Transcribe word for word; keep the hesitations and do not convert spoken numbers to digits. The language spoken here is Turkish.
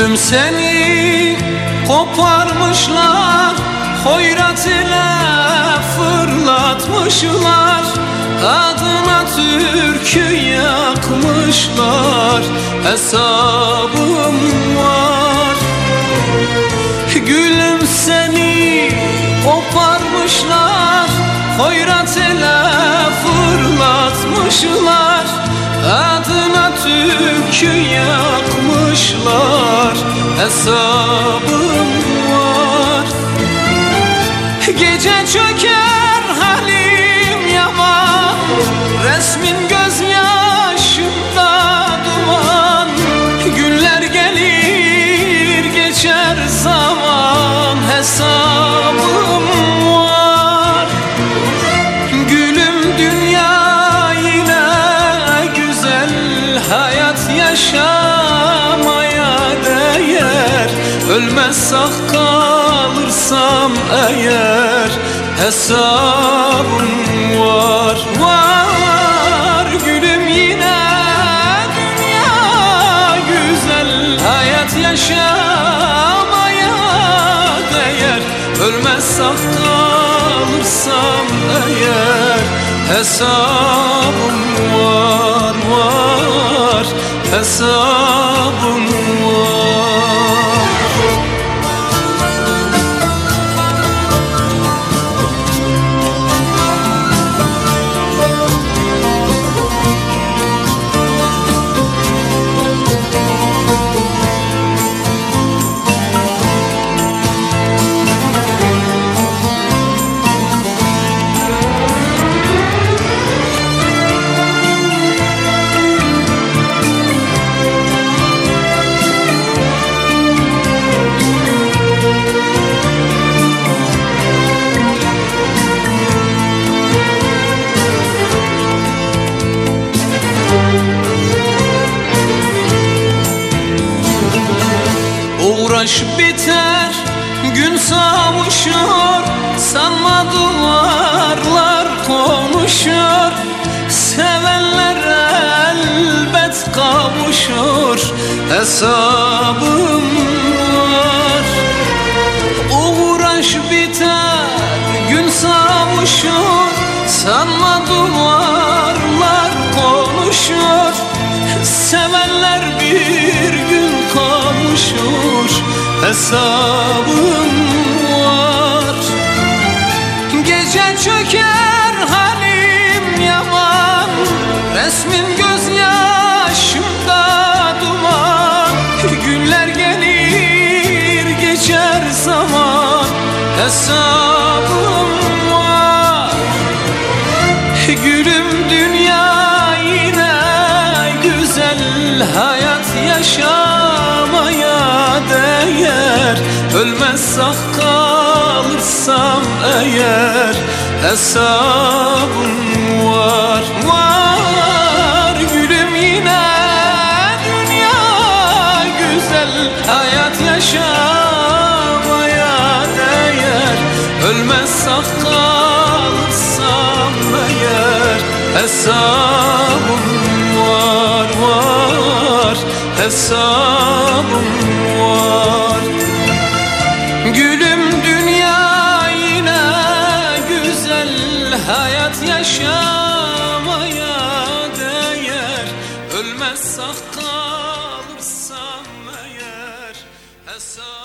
Gülüm seni koparmışlar, hoyrat ile fırlatmışlar, adına türkü yakmışlar, hesabım var. Gülüm seni koparmışlar, hoyrat ile fırlatmışlar, adına türkü yakmışlar, hesabım var. Gece çöker halim yaman, resmin gözyaşımda duman, günler gelir geçer zaman, hesabım var. Gülüm dünya yine güzel, hayat yaşamaya değer, ölmez sağ kalırsam eğer, hesabım var, var. Gülüm yine dünya güzel, hayat yaşamaya değer, ölmez sağ kalırsam eğer, hesabım var, var, hesabım var. Uğraş biter, gün savuşur, sanma duvarlar konuşur, sevenler elbet kavuşur, hesabım var. Uğraş biter, gün savuşur, sanma duvarlar konuşur, sevenler bir gün kavuşur, hesabım var. Gece çöker halim yaman, resmin gözyaşımda duman, günler gelir geçer zaman, hesabım var. Gülüm dünya yine güzel, hayat yaşamaya değer, ölmez sağ kalırsam eğer, hesabım var, var. Gülüm yine dünya güzel, hayat yaşamaya değer, ölmez sağ kalırsam eğer, hesabım var, var, hesabım var. Gülüm dünya yine güzel, hayat yaşamaya değer, ölmez sağ kalırsam eğer, hesabım